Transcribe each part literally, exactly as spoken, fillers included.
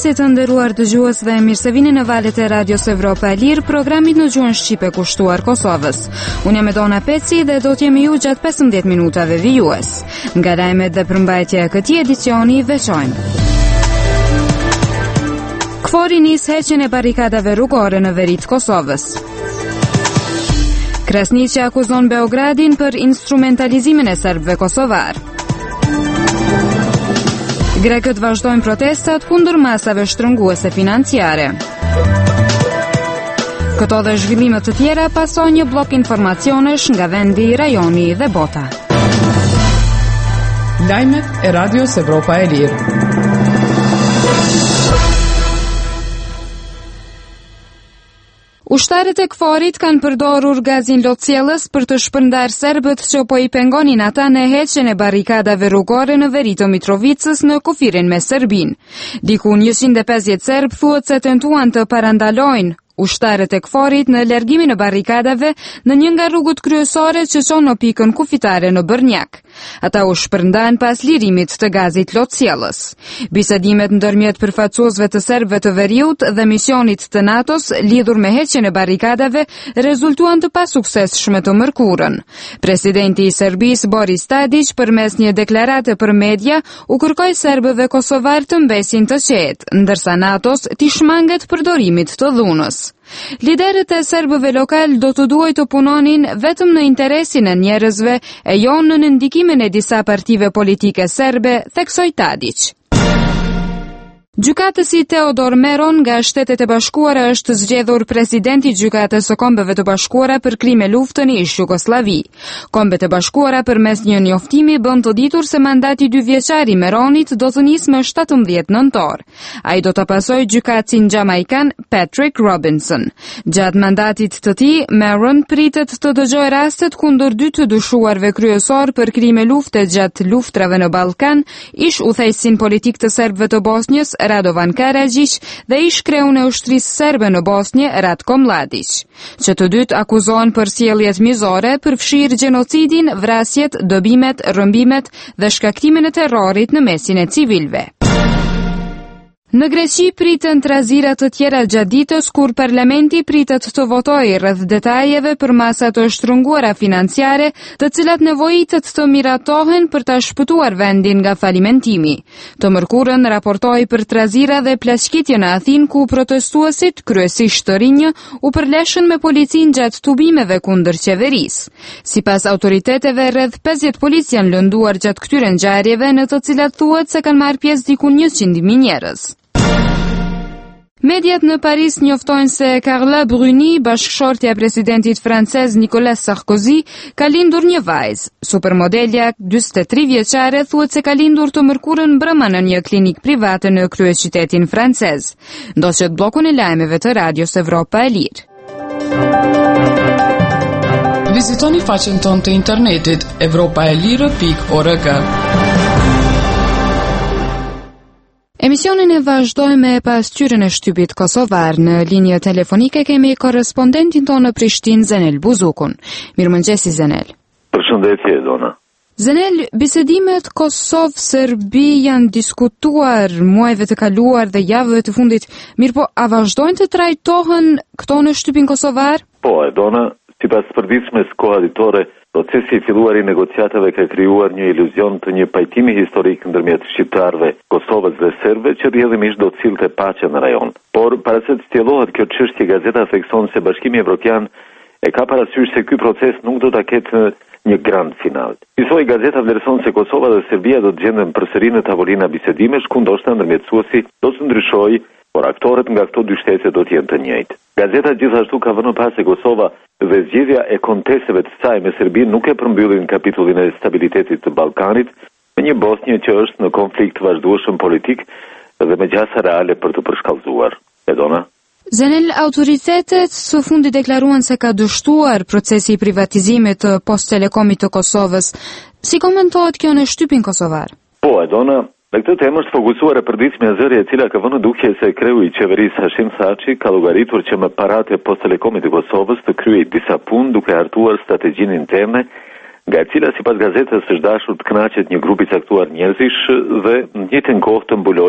mëngjesit të nderuar dëgjues dhe mirë se vini në valët e Radios Evropa e Lirë, programit në gjuhën shqipe kushtuar Kosovës. Unë jam Edona Peci dhe do të jemi ju gjatë pesëmbëdhjetë minutave vijues. Nga lajmet dhe përmbajtja e këtij edicioni veçojmë. Kfori nis heqjen e barikadave rrugore në veri të Kosovës. Krasniqi akuzon Beogradin për instrumentalizimin e serbëve kosovar. Grekët vazhdojnë protestat kundër masave shtrënguese financiare. Këto dhe zhvillimet të tjera pason një blok informacionesh nga vendi, rajoni dhe bota. Lajmet e Radios Evropa e Lirë. Ushtarët e Kforit kanë përdorur gazin lotësielës për të shpërndar serbët që po i pengonin ata në heqjen e barikadave rrugore në veri të Mitrovicës në kufirin me Serbinë. Diku njëqind e pesëdhjetë serb thuhet se tentuan të parandalojnë ushtarët e Kforit në largimin e barikadave në një nga rrugët kryesore që çon në pikën kufitare në Bërnjak. Ata u shpërndan pas lirimit të gazit lotësielës. Bisedimet ndërmjet përfaqësuesve të serbëve të veriut dhe misionit të NATO-s lidhur me heqjen e barikadave rezultuan të pasuksesshme të mërkurën. Presidenti i Serbisë Boris Tadić përmes një deklarate për media u kërkoi serbëve kosovar të mbesin të qetë, ndërsa NATO-s t'i shmanget përdorimit të dhunës. Liderët e serbëve lokal do të duaj të punonin vetëm në interesin e njerëzve e jo në ndikimin e disa partive politike serbe, theksoi Tadić. Gjykatësi Teodor Meron nga Shtetet e Bashkuara është zgjedhur presidenti i Gjykatës së Kombeve të Bashkuara për krime luftë në ish Jugosllavi. Kombet e Bashkuara përmes një njoftimi bën të ditur se mandati dy vjeçar i Meronit do të nisë më shtatëmbëdhjetë nëntor. Ai do të pasojë gjykatësin jamaikan Patrick Robinson. Gjatë mandatit të tij, Meron pritet të dëgjojë rastet kundër dy të dyshuarve kryesor për krime lufte gjatë luftrave në Ballkan, ish udhëheqësin politik të serbëve të Bosnjës Radovan Karadzic dhe ish kreun e ushtrisë serbe në Bosnjë Ratko Mladić. Që të dytë akuzohen për sjelljet mizore, përfshirë gjenocidin, vrasjet, dobimet, rrëmbimet dhe shkaktimin e terrorit në mesin e civilëve. Në Greqi pritën trazira të tjera gjatë ditës kur parlamenti pritet të votojë rreth detajeve për masa të shtrënguara financiare, të cilat nevojitet të miratohen për ta shpëtuar vendin nga falimentimi. Të mërkurën raportoi për trazira dhe plashkitje në Athinë ku protestuesit, kryesisht të rinj, u përleshën me policinë gjatë tubimeve kundër qeverisë. Sipas autoriteteve, rreth pesëdhjetë policia janë lënduar gjatë këtyre ngjarjeve, në të cilat thuhet se kanë marrë pjesë diku njëqind mijë njerëz. Mediat në Paris njoftojnë se Carla Bruni, bashkëshortja e presidentit francez Nicolas Sarkozy, ka lindur një vajzë. Supermodelja, dyzet e tri vjeçare, thuhet se ka lindur të mërkurën brëma në një klinik private në kryeqytetin francez. Ndoqet bllokun e lajmeve të Radios Evropa e Lirë. Vizitoni faqen tonë të internetit evropaelire pikë org. Emisionin e vazhdojmë me pasqyrën e shtypit kosovar. Në linjë telefonike kemi korrespondentin tonë në Prishtinë, Zenel Buzukun. Mirëmëngjesi, Zenel. Përshëndetje, Dona. Zenel, bisedimet Kosovë-Serbi janë diskutuar muajve të kaluar dhe javëve të fundit, mirë po, a vazhdojnë të trajtohen këto në shtypin kosovar? Po, e Dona, sipas përditshmes koalitore, procesi i filluar i negociatave ka krijuar një iluzion të një pajtimi historik ndërmjet shqiptarëve, Kosovës dhe serbëve që rrjedhimisht do të sillte paqe në rajon. Por para se të stjellohet kjo çështje, gazeta thekson se Bashkimi Evropian e ka parasysh se ky proces nuk do ta ketë një grand final. Njësoj gazeta vlerëson se Kosova dhe Serbia do të gjenden përsëri në tavolina bisedimesh, ku ndoshta ndërmjetësuesi do të ndryshojë, por aktorët nga këto dy shtete do të jenë të njëjtë. Gazeta gjithashtu ka vënë pas se Kosova dhe zgjedhja e konteseve të saj me Serbinë nuk e përmbyllin kapitullin e stabilitetit të Ballkanit, me një Bosnjë që është në konflikt vazhdueshëm politik dhe me gjasa reale për të përshkallëzuar. Edona? Zenel, autoritetet së fundi deklaruan se ka dështuar procesi i privatizimit të Post Telekomit të Kosovës. Si komentohet kjo në shtypin kosovar? Po, Edona, në këtë temë është fokusuar e përditshmja zëri e cila ka vënë dukje se kreu i qeverisë Hashim Thaçi ka llogaritur që me paratë e Post Telekomit të Kosovës të kryej disa punë duke hartuar strategjinë interne, nga e cila sipas gazetës është dashur të kënaqet një grup i caktuar njerëzish dhe në të njëjtën kohë të mbulojë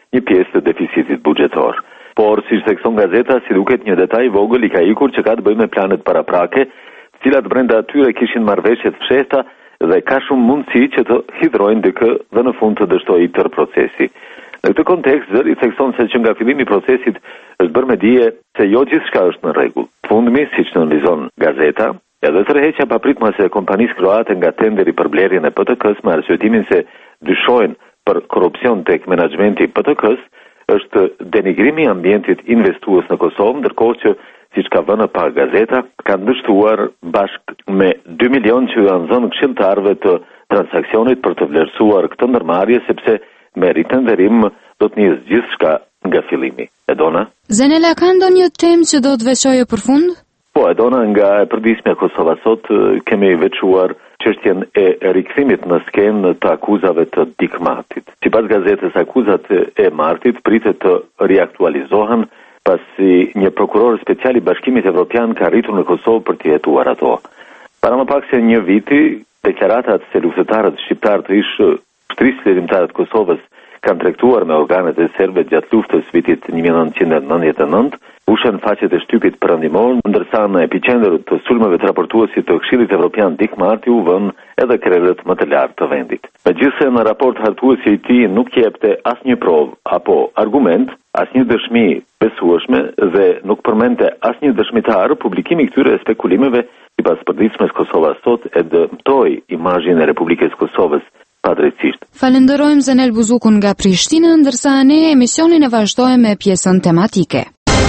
një pjesë të deficitit buxhetor. Por siç thekson gazeta, si duket një detaj i vogël i ka ikur që ka të bëjë me planet paraprake, të cilat brenda atyre kishin marrëveshje të fshehta dhe ka shumë mundësi që të hidhrojnë dikë dhe në fund të dështojë tërë procesi. Në këtë kontekst, zëri thekson se që nga fillimi i procesit është bërë me dije se jo gjithçka është në rregull. Fundmi, siç nënvizon gazeta, edhe tërheqja papritmase e kompanisë kroate nga tenderi për blerjen e P T K-s me arsyetimin se dyshojnë për korrupsion tek menaxhmenti i P T K-s, është denigrimi i ambientit investues në Kosovë, ndërkohë që, siç ka vënë pa gazeta, kanë dështuar bashkë me dy milion që janë dhënë këshilltarëve të transaksionit për të vlerësuar këtë ndërmarrje, sepse me ritenderim do të nisë gjithçka nga fillimi. Edona? Zenela, ka ndonjë temë që do të veçojë përfund? Po, Edona, nga e përdismja Kosova sot kemi veçuar çështjen e rikthimit në skenë të akuzave të Dikmatit. Sipas gazetës, akuzat e martit pritet të riaktualizohen pasi një prokuror special i Bashkimit Evropian ka arritur në Kosovë për të hetuar ato. Para më pak se një viti, deklaratat se luftëtarët shqiptar të ish shtrisë lejrimtarët të Kosovës kanë tregtuar me organet e serbe gjatë luftës vitit një mijë e nëntëqind e nëntëdhjetë e nëntë, ushen faqet e shtypit perëndimor, ndërsa në epicentër të sulmeve të raportuesit të Këshillit Evropian Dikmati u vënë edhe krerët më të lartë të vendit. Megjithëse në raport hartuesi i tij nuk jepte asnjë provë apo argument, asnjë dëshmi besueshme dhe nuk përmendte asnjë dëshmitar, publikimi i këtyre spekulimeve sipas përditshmes Kosova sot e dëmtoi imazhin e Republikës Kosovës padrejtisht. Falenderojmë Zenel Buzukun nga Prishtina, ndërsa ne emisionin e vazhdojmë me pjesën tematike.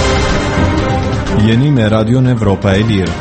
Jeni me Radion Evropa e Lirë.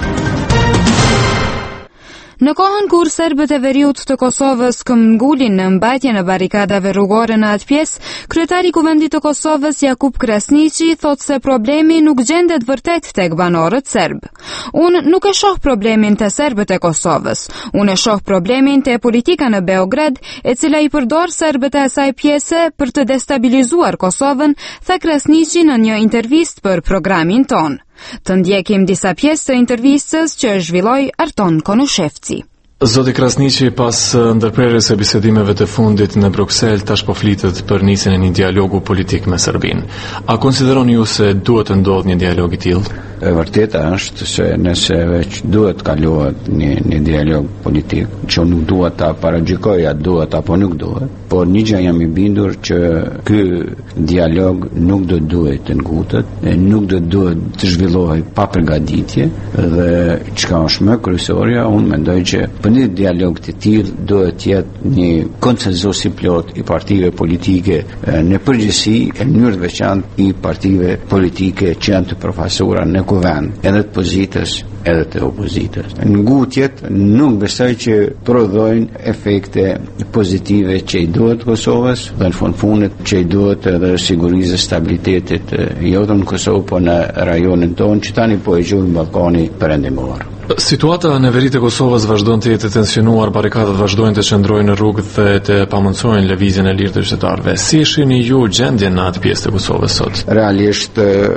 Në kohën kur serbët e veriut të Kosovës këmbëngulin në mbajtjen e barikadave rrugore në atë pjesë, kryetari i Kuvendit të Kosovës Jakub Krasniqi thotë se problemi nuk gjendet vërtet tek banorët serb. Unë nuk e shoh problemin te serbët e Kosovës. Unë e shoh problemin te politika në Beograd, e cila i përdor serbët e asaj pjese për të destabilizuar Kosovën, tha Krasniqi në një intervistë për programin ton. Të ndjekim disa pjesë të intervistës që zhvilloi Arton Konushevci. Zoti Krasniqi, pas ndërprerjes së bisedimeve të fundit në Bruksel, tash po flitet për nisjen e një dialogu politik me Serbinë. A konsideroni ju se duhet të ndodhë një dialog i tillë? E vërteta është se nëse veç duhet kaluat një, një dialog politik, që nuk duhet ta paragjykoj a duhet apo nuk duhet, por një gjë jam i bindur që ky dialog nuk do duhet të ngutet, nuk do duhet të zhvillohej pa përgatitje dhe çka është më kryesorja, unë mendoj që për një dialog të tillë duhet të jetë një konsenzus i plot i partive politike në përgjithësi, e në mënyrë të veçantë i partive politike që janë të përfaqësuara në kuvend, edhe të pozitës, edhe të opozitës. Në ngutjet nuk besoj që prodhojnë efekte pozitive që i duhet Kosovës dhe në fund fundit që i duhet edhe sigurisë stabilitetit jo vetëm në Kosovë, por në rajonin tonë që tani po e quajmë Ballkani Perëndimor. Situata në veri të Kosovës vazhdon të jetë tensionuar, barikadat vazhdojnë të qëndrojnë në rrugë dhe të pamundsojnë lëvizjen e lirë të qytetarëve. Si shihni ju gjendjen në atë pjesë të Kosovës sot? Realisht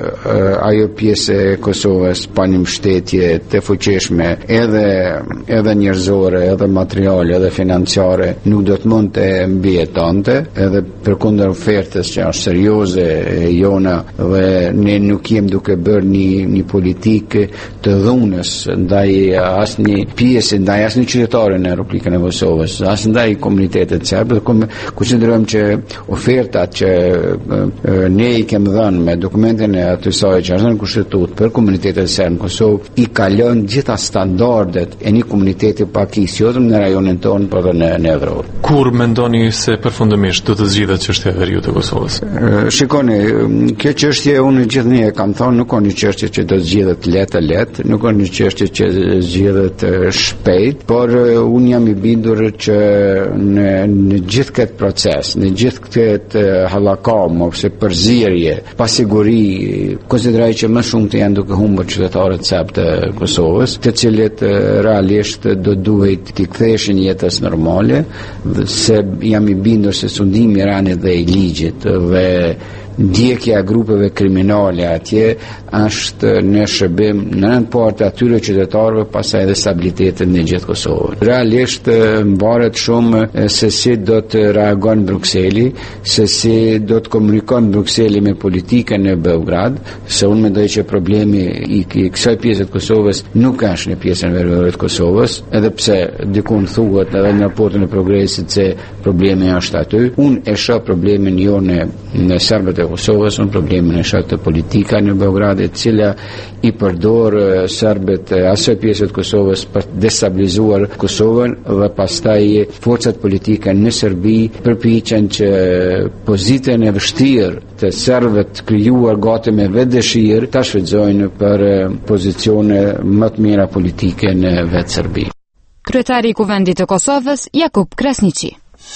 ajo pjesë e Kosovës pa një mbështetje të fuqishme, edhe edhe njerëzore, edhe materiale, edhe financiare, nuk do të mund të mbijetonte, edhe përkundër ofertës që është serioze e jona dhe ne nuk jemi duke bërë një, një politikë të dhunës ndaj asë një pjesë, ndaj asë një qytetare në Republikën e Kosovës, asë ndaj komunitetet serbe, dhe konsiderojmë që ofertat që e, ne i kemë dhënë me dokumentin e atësaj që është në kushtetut për komunitetet serbe në Kosovë, i kalon gjitha standardet e një komuniteti pakis, jo vetëm në rajonin tonë, por edhe në, në Evropë. Kur mendoni se përfundimisht do të zgjidhet çështja e veriut të Kosovës? E, shikoni, kjo çështje unë gjithnjë e kam thonë, nuk ka një çështje që do të zgjidhet lehtë lehtë, nuk ka një çështje që zgjidhet shpejt, por unë jam i bindur që në, në gjithë këtë proces, në gjithë këtë hallakam ose përzierje, pasiguri, konsideroj që më shumë të janë duke humbur qytetarët serb të Kosovës, të cilët realisht do duhet të ktheheshin jetës normale, se jam i bindur se sundimi i Iranit dhe i ligjit dhe ndjekja e grupeve kriminale atje është në shërbim në nënpart atyre qytetarëve, pastaj edhe stabilitetin në gjithë Kosovën. Realisht mbaret shumë se si do të reagon Brukseli, se si do të komunikon Brukseli me politikën e Beograd, se unë mendoj që problemi i kësaj pjesë të Kosovës nuk është në pjesën veriore të Kosovës, edhe pse dikun thuhet edhe në raportin e progresit se problemi është aty. Unë e shoh problemin jo në, në serbët e Kosovës, unë problemin e shoh të politika në Beograd, e cila i përdor serbët e asaj pjesë të Kosovës për të destabilizuar Kosovën, dhe pastaj forcat politike në Serbi përpiqen që pozitën e vështirë të serbëve të krijuar gati me vetë dëshirë ta shfrytëzojnë për pozicione më të mira politike në vetë Serbi. Kryetari i Kuvendit të Kosovës, Jakub Krasniqi.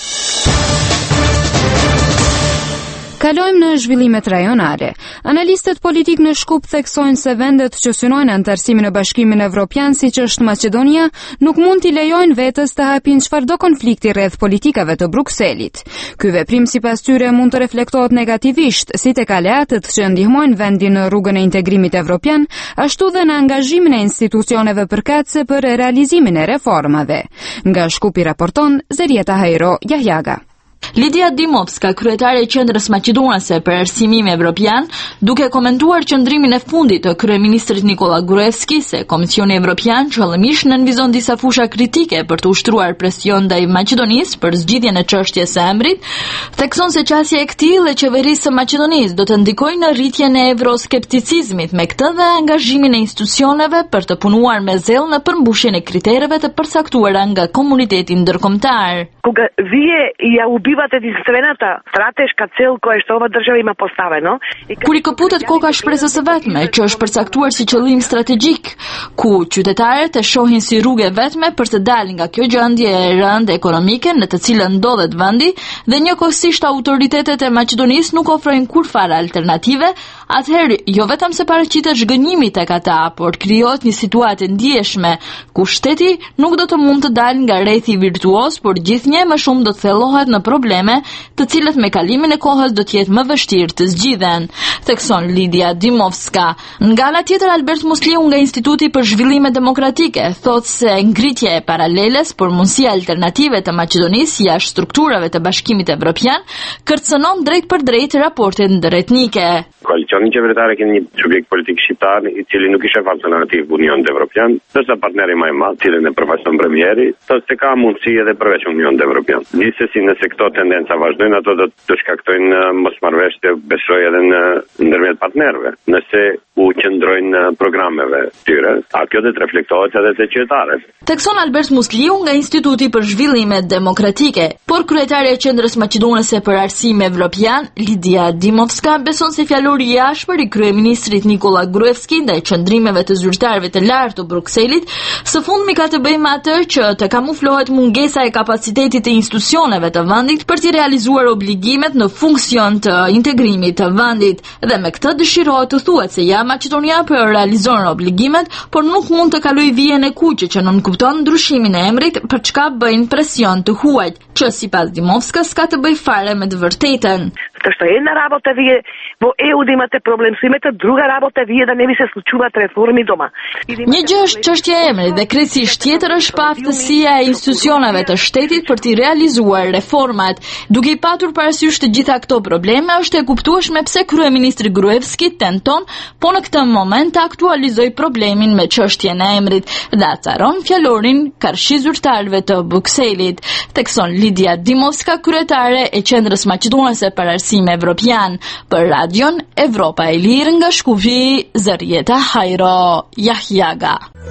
Kalojmë në zhvillimet rajonale. Analistët politik në Shkup theksojnë se vendet që synojnë antarësimin në Bashkimin Evropian, siç është Maqedonia, nuk mund t'i lejojnë vetës të hapin çfarëdo konflikti rreth politikave të Brukselit. Ky veprim sipas tyre mund të reflektohet negativisht si tek aleatët që ndihmojnë vendin në rrugën e integrimit evropian, ashtu dhe në angazhimin e institucioneve përkatëse për realizimin e reformave. Nga Shkupi raporton Zerieta Hajro Jahjaga. Lidia Dimovska, kryetare e Qendrës Maqedonase për Arsimim Evropian, duke komentuar qëndrimin e fundit të kryeministrit Nikola Gruevski se Komisioni Evropian qëllimisht nënvizon disa fusha kritike për të ushtruar presion ndaj Maqedonisë për zgjidhjen e çështjes së emrit, thekson se qasja e këtij e qeverisë së Maqedonisë do të ndikojë në rritjen e euroskepticizmit, me këtë dhe angazhimin e institucioneve për të punuar me zell në përmbushjen e kritereve të përcaktuara nga komuniteti ndërkombëtar. Кога вие ја убивате единствената стратешка цел која што ова држава има поставено. Kur i këputet koka shpresës së vetme, që është përcaktuar si qëllim strategjik, ku qytetarët e shohin si rrugë vetme për të dalë nga kjo gjendje e rëndë ekonomike në të cilën ndodhet vendi, dhe njëkohësisht autoritetet e Maqedonisë nuk ofrojnë kurfar alternative, atëherë jo vetëm se paraqitet zhgënjimi tek ata, por krijohet një situatë ndjeshme ku shteti nuk do të mund të dalë nga rrethi virtuoz, por gjithnjë më shumë do të thellohet në probleme, të cilët me kalimin e kohës do të jetë më vështirë të zgjidhen, thekson Lidia Dimovska. Nga ana tjetër, Albert Musliu nga Instituti për Zhvillime Demokratike thotë se ngritja e paraleles për mundësi alternative të Maqedonisë jashtë strukturave të Bashkimit Evropian kërcënon drejt për drejt raportet ndërretnike. Koalicioni qeveritare ka një subjekt politik shqiptar i cili nuk i shef alternativë Unionit Evropian, ndërsa partneri më i madh, cilin e përfaqëson premieri, thotë se ka mundësi edhe përveç Unionit Evropian. Gjithsesi, nëse këto tendenca vazhdojnë, ato do të shkaktojnë mosmarrëveshje, besoj edhe në ndërmjet partnerëve. Nëse u qëndrojnë në programeve tyre, a kjo do të reflektohet edhe te qytetarët. Thekson Albert Musliu nga Instituti për Zhvillime Demokratike, por kryetaria e Qendrës Maqedonase për Arsim Evropian, Lidia Dimovska, beson se fjalori i ashpër i kryeministrit Nikola Gruevski ndaj qëndrimeve të zyrtarëve të lartë të Brukselit, së fundmi ka të bëjë me atë që të kamuflohet mungesa e kapacitetit të institucioneve të vendit për të realizuar obligimet në funksion të integrimit të vendit, dhe me këtë dëshirohet të thuhet se ja Maqedonia po realizon obligimet, por nuk mund të kalojë vijen e kuqe që nuk kupton ndryshimin e emrit, për çka bëjnë presion të huaj, që sipas Dimovskas ka të bëjë fare me të vërtetën. Што една работа вие во е у да имате проблем со името, друга работа вие да не ви се случуваат реформи дома. Një gjë është çështja e emrit dhe krejtësisht tjetër është pa aftësia e institucioneve të shtetit për të realizuar reformat. Duke i patur parasysh të gjitha këto probleme, është e kuptueshme pse kryeministri Gruevski tenton, po në këtë moment të aktualizojë problemin me çështjen e emrit dhe acaron fjalorin karshi zyrtarëve të Brukselit, thekson Lidia Dimovska, kryetare e Qendrës Maqedonase për Arsim Evropian, për Radion Evropa e Lirë nga Shkupi, Zerieta Hajro Jahjaga.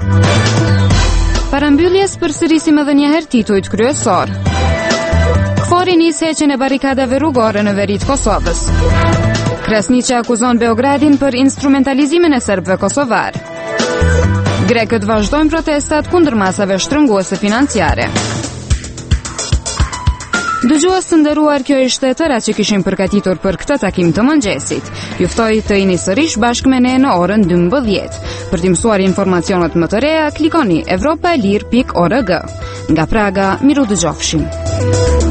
Parambylljes përsërisim edhe një herë titujt kryesor. Kfori nis heqjen e barrikadave rrugore në veri të Kosovës. Krasniqi akuzon Beogradin për instrumentalizimin e serbëve kosovar. Grekët vazhdojnë protestat kundër masave shtrënguese financiare. Dëgjues të nderuar, kjo ishte tëra që kishim përgatitur për këtë takim të mëngjesit. Ju ftoj të jeni sërish bashkë me ne në orën dymbëdhjetë. Për të mësuar informacionet më të reja, klikoni evropaelir pikë org. Nga Praga, miru dëgjofshim.